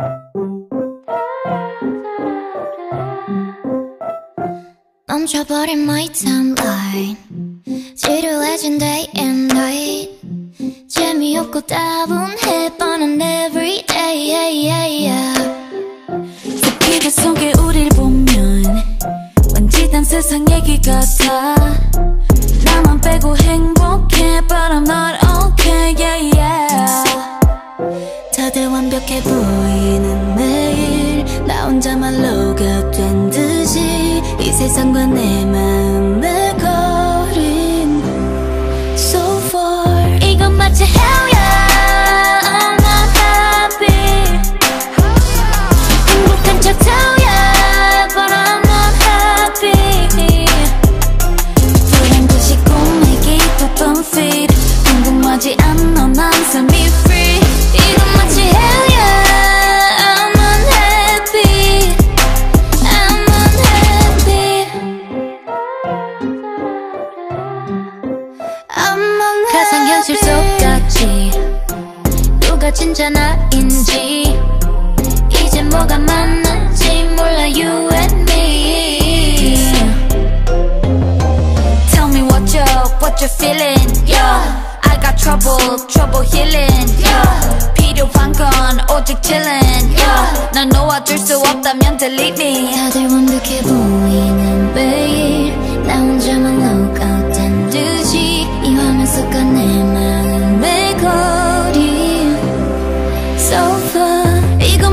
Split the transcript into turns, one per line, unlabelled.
멈춰버린 my timeline 지루해진 day and night 재미없고 따분해 뻔한 everyday yeah, yeah.
기대 속에 우릴 보면 왠지 난 세상 얘기 같아 나만 빼고 행복해 but I'm not okay yeah, yeah.
다들 완벽해 보이는 매일 나 혼자만 로가 된 듯이 이 세상과 내 마음의 거린 So far 이건 마치 hell yeah I'm not happy 행복한 척 yeah but I'm not happy
불행듯이 꿈에게 바쁜 feed 궁금하지 않아 난 삶이 free
이건 마치 hell yeah I'm unhappy I'm unhappy I'm unhappy 가상현실 속같이 누가 진짜 나인지 이제 뭐가 맞는지 몰라 you and me
Tell me what you're feeling yeah. I got trouble healing yeah. 필요한 건 오직 chilling yeah. 날 놓아줄 수 없다면 delete me
다들 완벽해 보이는 매일 나 혼자만 logout 된 듯이 이 화면 속과 내 마음의 거리 So far 이건